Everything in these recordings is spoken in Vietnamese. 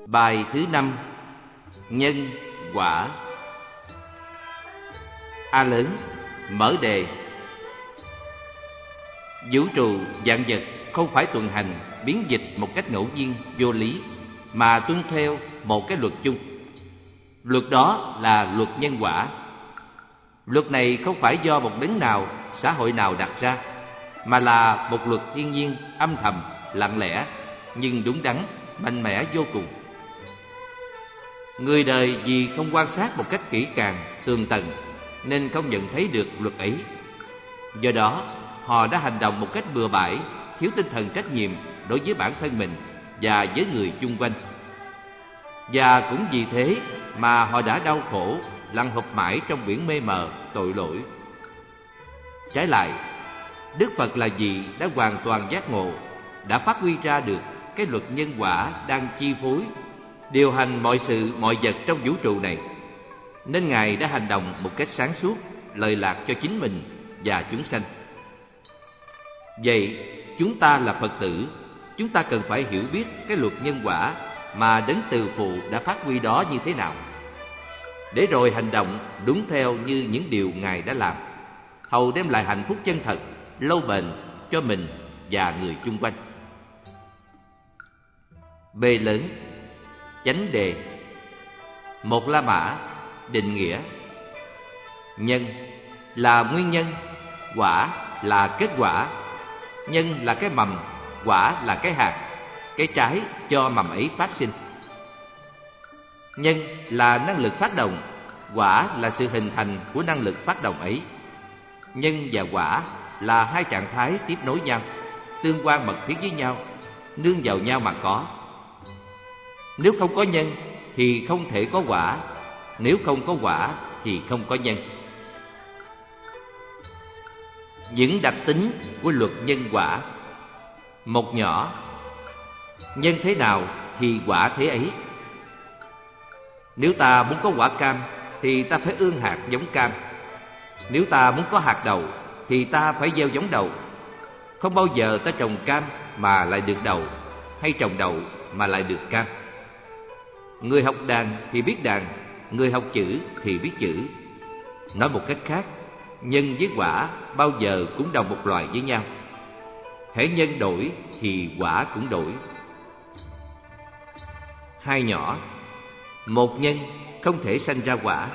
Bài thứ 5. Nhân quả. A lớn, mở đề. Vũ trụ vạn vật không phải tuần hành biến dịch một cách ngẫu nhiên vô lý, mà tuân theo một cái luật chung. Luật đó là luật nhân quả. Luật này không phải do một đấng nào, xã hội nào đặt ra, mà là một luật thiên nhiên âm thầm, lặng lẽ nhưng đúng đắn, mạnh mẽ vô cùng. Người đời vì không quan sát một cách kỹ càng, tường tận nên không nhận thấy được luật ấy. Do đó, họ đã hành động một cách bừa bãi, thiếu tinh thần trách nhiệm đối với bản thân mình và với người chung quanh. Và cũng vì thế mà họ đã đau khổ, lăn hụp mãi trong biển mê mờ, tội lỗi. Trái lại, Đức Phật là vị đã hoàn toàn giác ngộ, đã phát huy ra được cái luật nhân quả đang chi phối, điều hành mọi sự, mọi vật trong vũ trụ này. Nên Ngài đã hành động một cách sáng suốt, lợi lạc cho chính mình và chúng sanh. Vậy, chúng ta là Phật tử, chúng ta cần phải hiểu biết cái luật nhân quả mà Đấng Từ Phụ đã phát huy đó như thế nào, để rồi hành động đúng theo như những điều Ngài đã làm, hầu đem lại hạnh phúc chân thật, lâu bền cho mình và người chung quanh. B lớn, chánh đề. Một La Mã, định nghĩa. Nhân là nguyên nhân, quả là kết quả. Nhân là cái mầm, quả là cái hạt, cái trái cho mầm ấy phát sinh. Nhân là năng lực phát động, quả là sự hình thành của năng lực phát động ấy. Nhân và quả là hai trạng thái tiếp nối nhau, tương quan mật thiết với nhau, nương vào nhau mà có. Nếu không có nhân thì không thể có quả, nếu không có quả thì không có nhân. Những đặc tính của luật nhân quả. Một nhỏ, nhân thế nào thì quả thế ấy. Nếu ta muốn có quả cam thì ta phải ươm hạt giống cam. Nếu ta muốn có hạt đậu thì ta phải gieo giống đậu. Không bao giờ ta trồng cam mà lại được đậu, hay trồng đậu mà lại được cam. Người học đàn thì biết đàn, người học chữ thì biết chữ. Nói một cách khác, nhân với quả bao giờ cũng đồng một loài với nhau. Hễ nhân đổi thì quả cũng đổi. Hai nhỏ, một nhân không thể sanh ra quả.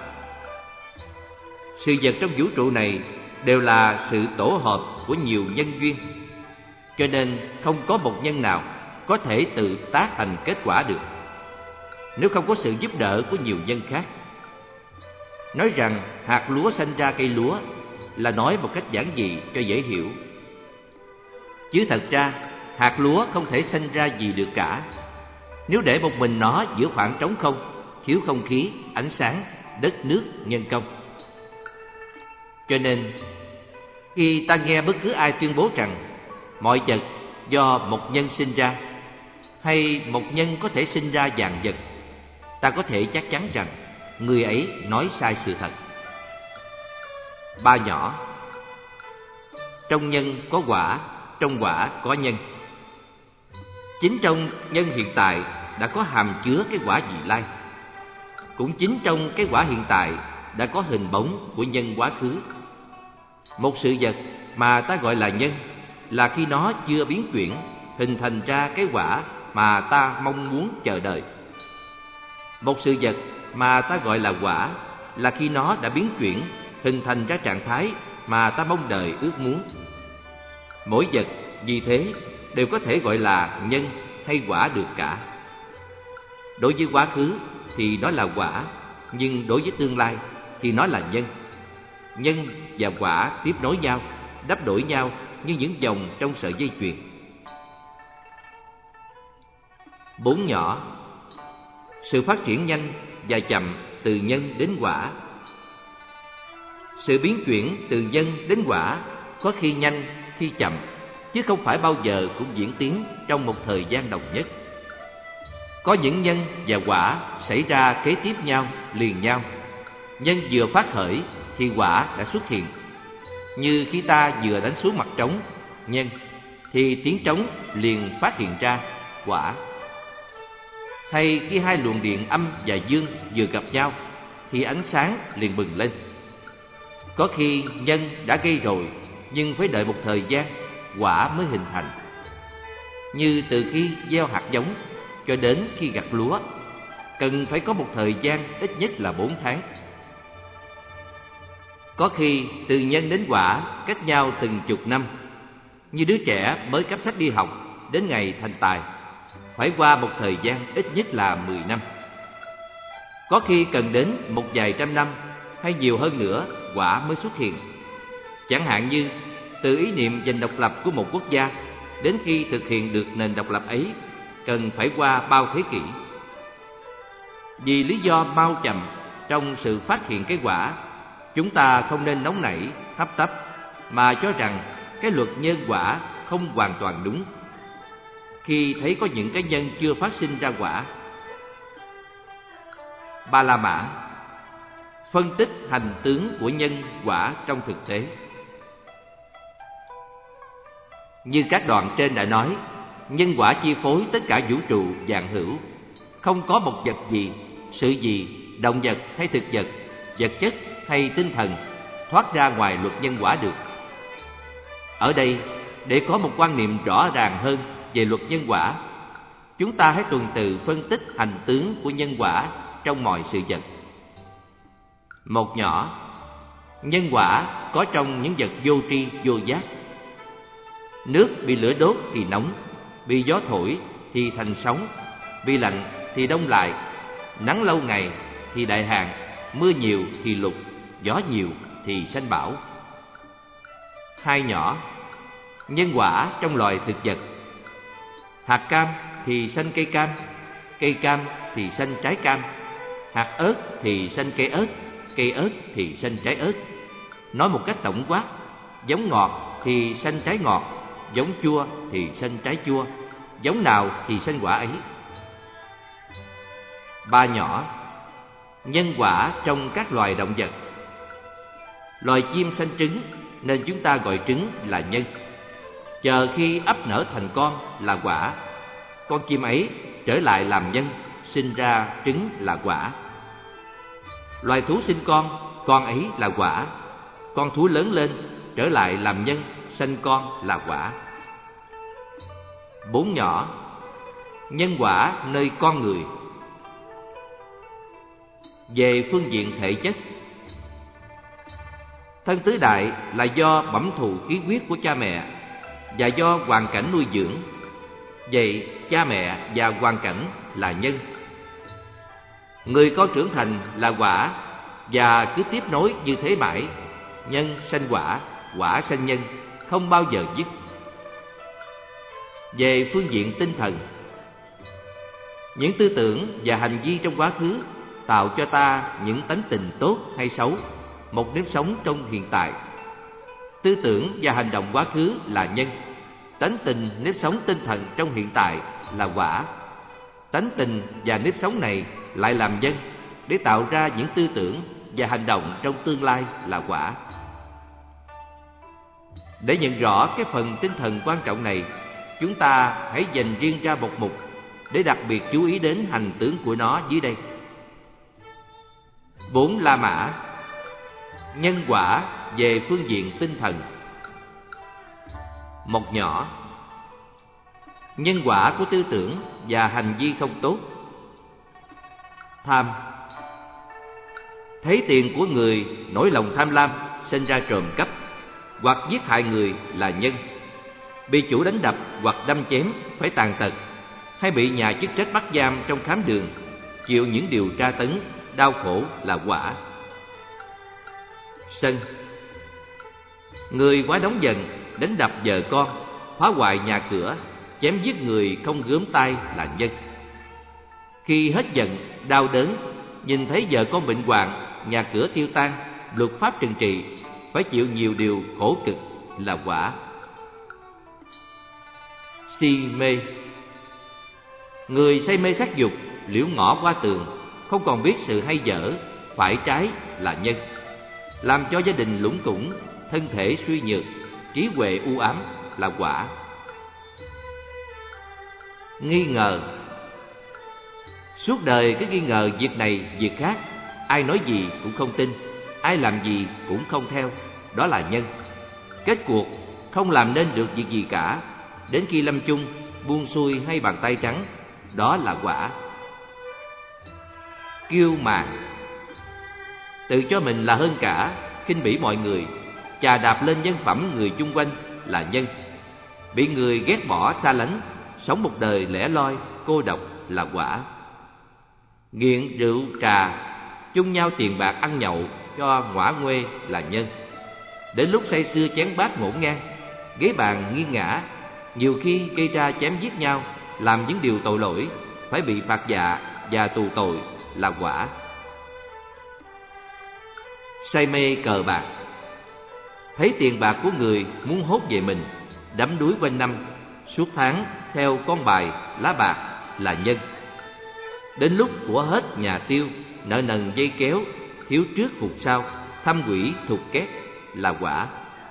Sự vật trong vũ trụ này đều là sự tổ hợp của nhiều nhân duyên, cho nên không có một nhân nào có thể tự tác thành kết quả được, nếu không có sự giúp đỡ của nhiều nhân khác. Nói rằng hạt lúa sanh ra cây lúa là nói một cách giản dị cho dễ hiểu. Chứ thật ra hạt lúa không thể sanh ra gì được cả, nếu để một mình nó giữa khoảng trống không, thiếu không khí, ánh sáng, đất nước, nhân công. Cho nên khi ta nghe bất cứ ai tuyên bố rằng mọi vật do một nhân sinh ra, hay một nhân có thể sinh ra vạn vật, ta có thể chắc chắn rằng người ấy nói sai sự thật. Ba nhỏ, trong nhân có quả, trong quả có nhân. Chính trong nhân hiện tại đã có hàm chứa cái quả vị lai. Cũng chính trong cái quả hiện tại đã có hình bóng của nhân quá khứ. Một sự vật mà ta gọi là nhân là khi nó chưa biến chuyển, hình thành ra cái quả mà ta mong muốn chờ đợi. Một sự vật mà ta gọi là quả là khi nó đã biến chuyển, hình thành ra trạng thái mà ta mong đợi ước muốn. Mỗi vật vì thế đều có thể gọi là nhân hay quả được cả. Đối với quá khứ thì nó là quả, nhưng đối với tương lai thì nó là nhân. Nhân và quả tiếp nối nhau, đắp đổi nhau như những vòng trong sợi dây chuyền. Bốn nhỏ, sự phát triển nhanh và chậm từ nhân đến quả. Sự biến chuyển từ nhân đến quả có khi nhanh, khi chậm, chứ không phải bao giờ cũng diễn tiến trong một thời gian đồng nhất. Có những nhân và quả xảy ra kế tiếp nhau, liền nhau. Nhân vừa phát khởi thì quả đã xuất hiện. Như khi ta vừa đánh xuống mặt trống, nhân, thì tiếng trống liền phát hiện ra quả. hay khi hai luồng điện âm và dương vừa gặp nhau thì ánh sáng liền bừng lên. Có khi nhân đã gây rồi, nhưng phải đợi một thời gian quả mới hình thành. Như từ khi gieo hạt giống cho đến khi gặt lúa, cần phải có một thời gian ít nhất là 4 tháng. Có khi từ nhân đến quả cách nhau từng chục năm. Như đứa trẻ mới cắp sách đi học đến ngày thành tài, phải qua một thời gian ít nhất là 10 năm. Có khi cần đến một vài trăm năm hay nhiều hơn nữa quả mới xuất hiện. Chẳng hạn như từ ý niệm giành độc lập của một quốc gia đến khi thực hiện được nền độc lập ấy cần phải qua bao thế kỷ. Vì lý do mau chậm trong sự phát hiện cái quả, chúng ta không nên nóng nảy, hấp tấp mà cho rằng cái luật nhân quả không hoàn toàn đúng khi thấy có những cái nhân chưa phát sinh ra quả. Ba La Mã phân tích hành tướng của nhân quả trong thực tế. Như các đoạn trên đã nói, nhân quả chi phối tất cả vũ trụ vạn hữu. Không có một vật gì, sự gì, động vật hay thực vật, vật chất hay tinh thần thoát ra ngoài luật nhân quả được. Ở đây, để có một quan niệm rõ ràng hơn về luật nhân quả, chúng ta hãy tuần tự phân tích hành tướng của nhân quả trong mọi sự vật. Một nhỏ, nhân quả có trong những vật vô tri vô giác. Nước bị lửa đốt thì nóng, bị gió thổi thì thành sóng, bị lạnh thì đông lại, nắng lâu ngày thì đại hạn, mưa nhiều thì lụt, gió nhiều thì sanh bão. Hai nhỏ, nhân quả trong loài thực vật. Hạt cam thì sanh cây cam thì sanh trái cam, hạt ớt thì sanh cây ớt thì sanh trái ớt. Nói một cách tổng quát, giống ngọt thì sanh trái ngọt, giống chua thì sanh trái chua, giống nào thì sanh quả ấy. Ba nhỏ, nhân quả trong các loài động vật. Loài chim sanh trứng nên chúng ta gọi trứng là nhân. Chờ khi ấp nở thành con là quả. Con chim ấy trở lại làm nhân, sinh ra trứng là quả. Loài thú sinh con ấy là quả. Con thú lớn lên, trở lại làm nhân, sanh con là quả. Bốn nhỏ, nhân quả nơi con người. Về phương diện thể chất, thân tứ đại là do bẩm thù khí huyết của cha mẹ và do hoàn cảnh nuôi dưỡng. Vậy cha mẹ và hoàn cảnh là nhân. Người con trưởng thành là quả và cứ tiếp nối như thế mãi, nhân sanh quả, quả sanh nhân, không bao giờ dứt. Về phương diện tinh thần, những tư tưởng và hành vi trong quá khứ tạo cho ta những tánh tình tốt hay xấu, một nếp sống trong hiện tại. Tư tưởng và hành động quá khứ là nhân, tánh tình nếp sống tinh thần trong hiện tại là quả. Tánh tình và nếp sống này lại làm nhân để tạo ra những tư tưởng và hành động trong tương lai là quả. Để nhận rõ cái phần tinh thần quan trọng này, chúng ta hãy dành riêng ra một mục để đặc biệt chú ý đến hành tướng của nó dưới đây. 4 La Mã, nhân quả về phương diện tinh thần. Một nhỏ, nhân quả của tư tưởng và hành vi không tốt. Tham, thấy tiền của người nổi lòng tham lam, sinh ra trộm cắp hoặc giết hại người là nhân. Bị chủ đánh đập hoặc đâm chém phải tàn tật, hay bị nhà chức trách bắt giam trong khám đường, chịu những điều tra tấn, đau khổ là quả. Sân, người quá nóng giận, đánh đập vợ con, phá hoại nhà cửa, chém giết người không gớm tay là nhân. Khi hết giận, đau đớn, nhìn thấy vợ con bệnh hoạn, nhà cửa tiêu tan, luật pháp trừng trị, phải chịu nhiều điều khổ cực là quả. Si mê, người say mê sắc dục, liễu ngõ qua tường, không còn biết sự hay dở, phải trái là nhân, làm cho gia đình lủng củng, thân thể suy nhược, trí huệ u ám là quả. Nghi ngờ, Suốt đời cứ nghi ngờ việc này việc khác, ai nói gì cũng không tin, ai làm gì cũng không theo. Đó là nhân. Kết cuộc không làm nên được việc gì cả. Đến khi lâm chung, buông xuôi hay bàn tay trắng, đó là quả. Kiêu mạn, tự cho mình là hơn cả, khinh bỉ mọi người, chà đạp lên nhân phẩm người chung quanh là nhân. Bị người ghét bỏ xa lánh, sống một đời lẻ loi, cô độc là quả. Nghiện rượu trà, chung nhau tiền bạc ăn nhậu cho ngõa nguê là nhân. Đến lúc say sưa chén bát ngổn ngang, ghế bàn nghiêng ngã, nhiều khi gây ra chém giết nhau, làm những điều tội lỗi, phải bị phạt dạ và tù tội là quả. Say mê cờ bạc, thấy tiền bạc của người muốn hốt về mình, đắm đuối quanh năm, suốt tháng theo con bài lá bạc là nhân. Đến lúc của hết nhà tiêu, nợ nần dây kéo, thiếu trước hụt sau, thăm quỷ thục két là quả.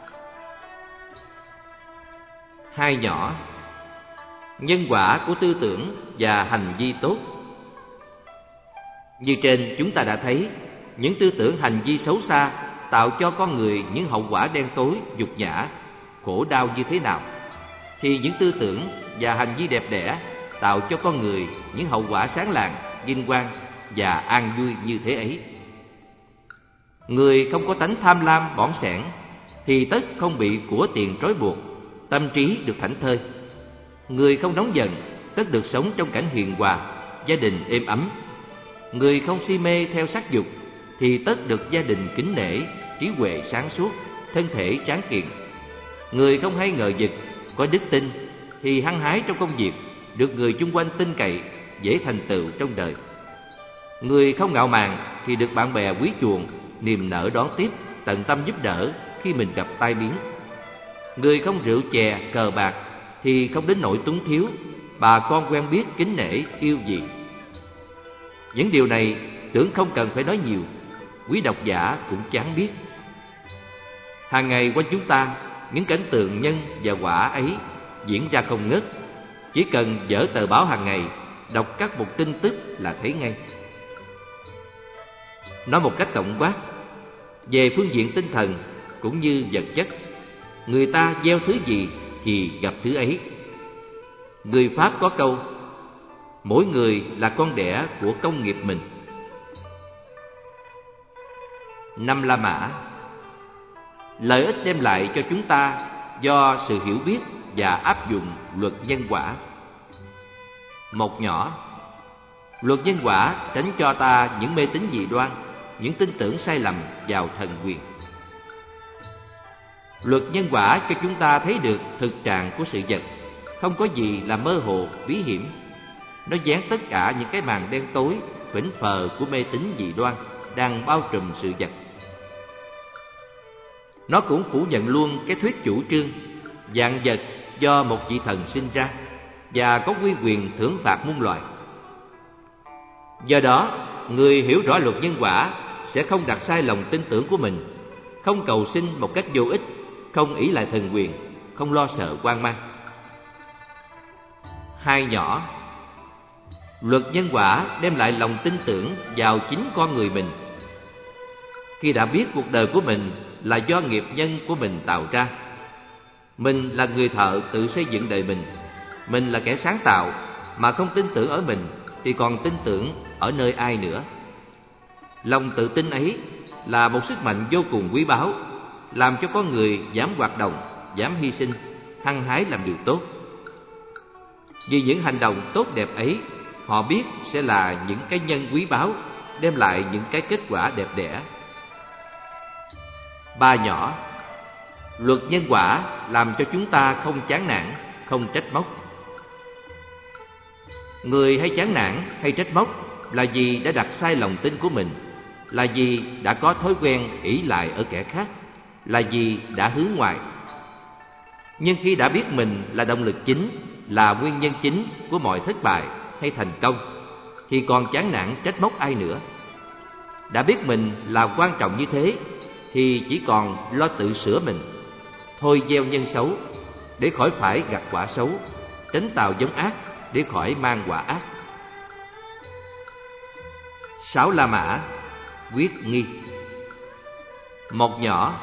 Hai nhỏ, nhân quả của tư tưởng và hành vi tốt. Như trên chúng ta đã thấy, những tư tưởng hành vi xấu xa tạo cho con người những hậu quả đen tối, nhục nhã, khổ đau như thế nào, thì những tư tưởng và hành vi đẹp đẽ tạo cho con người những hậu quả sáng lạng, vinh quang và an vui như thế ấy. Người không có tánh tham lam bỏng sẻn thì tất không bị của tiền trói buộc, tâm trí được thảnh thơi. Người không nóng giận tất được sống trong cảnh hiền hòa, gia đình êm ấm. Người không si mê theo sắc dục thì tất được gia đình kính nể, trí huệ sáng suốt, thân thể tráng kiện. Người không hay ngờ vực, có đức tin thì hăng hái trong công việc, được người chung quanh tin cậy, dễ thành tựu trong đời. Người không ngạo mạn thì được bạn bè quý chuộng, niềm nở đón tiếp, tận tâm giúp đỡ khi mình gặp tai biến. Người không rượu chè, cờ bạc thì không đến nỗi túng thiếu, bà con quen biết kính nể, yêu gì. Những điều này tưởng không cần phải nói nhiều, quý độc giả cũng chán biết. Hàng ngày quanh chúng ta, những cảnh tượng nhân và quả ấy diễn ra không ngớt. Chỉ cần dở tờ báo hàng ngày, đọc các mục tin tức là thấy ngay. Nói một cách tổng quát, về phương diện tinh thần cũng như vật chất, người ta gieo thứ gì thì gặp thứ ấy. Người Pháp có câu, mỗi người là con đẻ của công nghiệp mình. Năm La Mã, lợi ích đem lại cho chúng ta do sự hiểu biết và áp dụng luật nhân quả. Một nhỏ, luật nhân quả tránh cho ta những mê tín dị đoan, những tin tưởng sai lầm vào thần quyền. Luật nhân quả cho chúng ta thấy được thực trạng của sự vật, không có gì là mơ hồ, bí hiểm. Nó dán tất cả những cái màn đen tối, phỉnh phờ của mê tín dị đoan đang bao trùm sự vật. Nó cũng phủ nhận luôn cái thuyết chủ trương vạn vật do một vị thần sinh ra và có uy quyền thưởng phạt muôn loài. Do đó, người hiểu rõ luật nhân quả sẽ không đặt sai lòng tin tưởng của mình, không cầu xin một cách vô ích, không ỷ lại thần quyền, không lo sợ hoang mang. Hai nhỏ, luật nhân quả đem lại lòng tin tưởng vào chính con người mình. Khi đã biết cuộc đời của mình là do nghiệp nhân của mình tạo ra, mình là người thợ tự xây dựng đời mình là kẻ sáng tạo, mà không tin tưởng ở mình thì còn tin tưởng ở nơi ai nữa. Lòng tự tin ấy là một sức mạnh vô cùng quý báu, làm cho con người dám hoạt động, dám hy sinh, hăng hái làm điều tốt. Vì những hành động tốt đẹp ấy, họ biết sẽ là những cái nhân quý báu, đem lại những cái kết quả đẹp đẽ. Ba nhỏ, luật nhân quả làm cho chúng ta không chán nản, không trách móc. Người hay chán nản hay trách móc là vì đã đặt sai lòng tin của mình, là vì đã có thói quen ỷ lại ở kẻ khác, là vì đã hướng ngoại. Nhưng khi đã biết mình là động lực chính, là nguyên nhân chính của mọi thất bại hay thành công, thì còn chán nản trách móc ai nữa. Đã biết mình là quan trọng như thế thì chỉ còn lo tự sửa mình, thôi gieo nhân xấu để khỏi phải gặt quả xấu, tránh tạo giống ác để khỏi mang quả ác. Sáu La Mã, quyết nghi. Một nhỏ.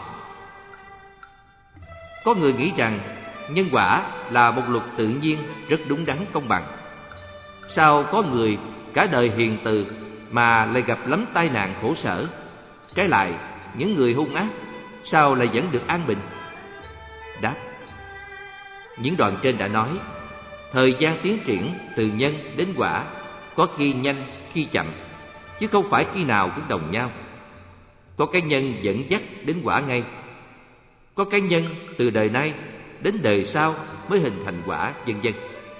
Có người nghĩ rằng nhân quả là một luật tự nhiên rất đúng đắn công bằng. Sao có người cả đời hiền từ mà lại gặp lắm tai nạn khổ sở? Trái lại, những người hung ác sao lại vẫn được an bình? Đáp: những đoạn trên đã nói, thời gian tiến triển từ nhân đến quả có khi nhanh khi chậm, chứ không phải khi nào cũng đồng nhau. Có cái nhân dẫn dắt đến quả ngay, có cái nhân từ đời nay đến đời sau mới hình thành quả, vân vân.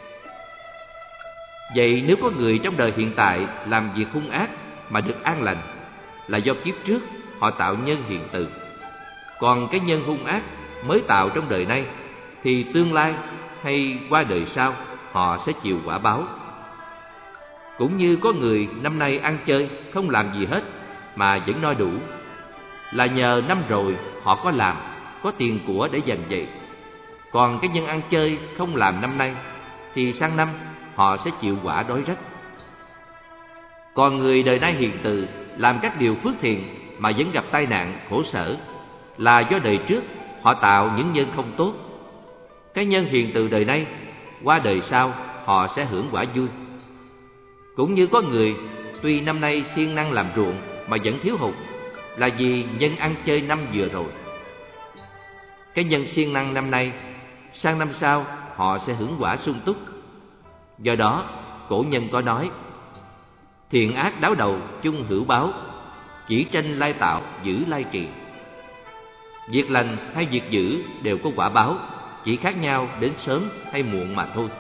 Vậy nếu có người trong đời hiện tại làm việc hung ác mà được an lành, là do kiếp trước họ tạo nhân hiền từ. Còn cái nhân hung ác mới tạo trong đời nay, thì tương lai hay qua đời sau họ sẽ chịu quả báo. Cũng như có người năm nay ăn chơi không làm gì hết mà vẫn no đủ, là nhờ năm rồi họ có làm, có tiền của để dành dậy. Còn cái nhân ăn chơi không làm năm nay, thì sang năm họ sẽ chịu quả đói rách. Còn người đời nay hiền từ, làm các điều phước thiện mà vẫn gặp tai nạn khổ sở, là do đời trước họ tạo những nhân không tốt. Cái nhân hiền từ đời nay, qua đời sau họ sẽ hưởng quả vui. Cũng như có người tuy năm nay siêng năng làm ruộng mà vẫn thiếu hụt, là vì nhân ăn chơi năm vừa rồi. Cái nhân siêng năng năm nay, sang năm sau họ sẽ hưởng quả sung túc. Do đó, cổ nhân có nói: thiện ác đáo đầu chung hữu báo, chỉ tranh lai tạo giữ lai trì. Việc lành hay việc dữ đều có quả báo, chỉ khác nhau đến sớm hay muộn mà thôi.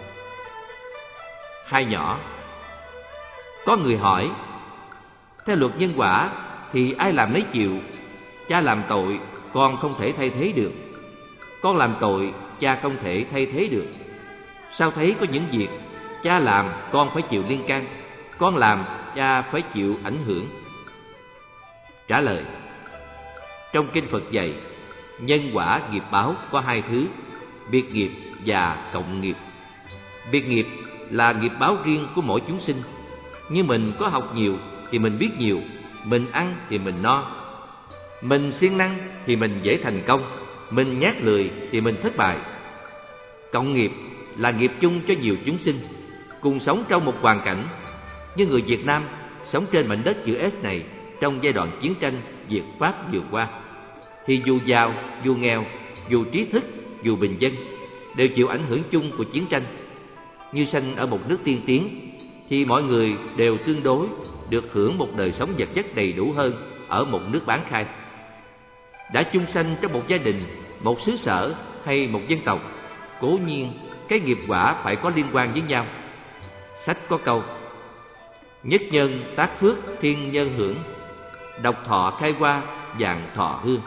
Hai nhỏ. Có người hỏi: theo luật nhân quả thì ai làm nấy chịu. Cha làm tội, con không thể thay thế được. Con làm tội, cha không thể thay thế được. Sao thấy có những việc cha làm con phải chịu liên can, con làm cha phải chịu ảnh hưởng? Trả lời: trong kinh Phật dạy, nhân quả nghiệp báo có hai thứ: biệt nghiệp và cộng nghiệp. Biệt nghiệp là nghiệp báo riêng của mỗi chúng sinh. Như mình có học nhiều thì mình biết nhiều, mình ăn thì mình no. Mình siêng năng thì mình dễ thành công, mình nhát lười thì mình thất bại. Cộng nghiệp là nghiệp chung cho nhiều chúng sinh, cùng sống trong một hoàn cảnh. Như người Việt Nam sống trên mảnh đất chữ S này trong giai đoạn chiến tranh Việt Pháp vừa qua, thì dù giàu, dù nghèo, dù trí thức, dù bình dân, đều chịu ảnh hưởng chung của chiến tranh. Như sanh ở một nước tiên tiến, thì mọi người đều tương đối được hưởng một đời sống vật chất đầy đủ hơn ở một nước bán khai. Đã chung sanh trong một gia đình, một xứ sở hay một dân tộc, cố nhiên cái nghiệp quả phải có liên quan với nhau. Sách có câu: nhất nhân tác phước thiên nhân hưởng, độc thọ khai hoa vạn thọ hương.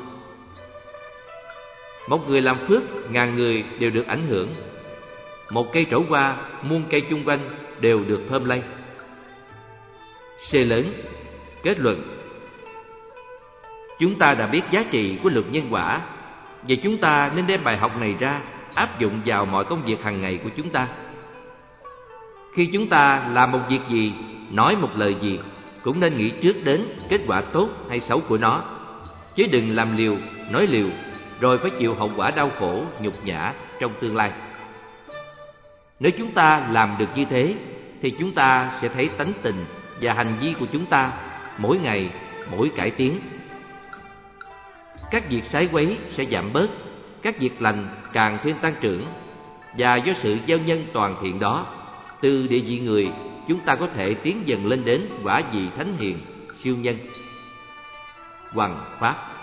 Một người làm phước, ngàn người đều được ảnh hưởng. Một cây trổ hoa, muôn cây chung quanh đều được thơm lây. C lớn. Kết luận: chúng ta đã biết giá trị của luật nhân quả, và chúng ta nên đem bài học này ra áp dụng vào mọi công việc hàng ngày của chúng ta. Khi chúng ta làm một việc gì, nói một lời gì, cũng nên nghĩ trước đến kết quả tốt hay xấu của nó, chứ đừng làm liều, nói liều, rồi phải chịu hậu quả đau khổ, nhục nhã trong tương lai. Nếu chúng ta làm được như thế, thì chúng ta sẽ thấy tánh tình và hành vi của chúng ta mỗi ngày mỗi cải tiến. Các việc sái quấy sẽ giảm bớt, các việc lành càng thêm tăng trưởng. Và do sự gieo nhân toàn thiện đó, từ địa vị người, chúng ta có thể tiến dần lên đến quả vị thánh hiền, siêu nhân. Hoằng Pháp.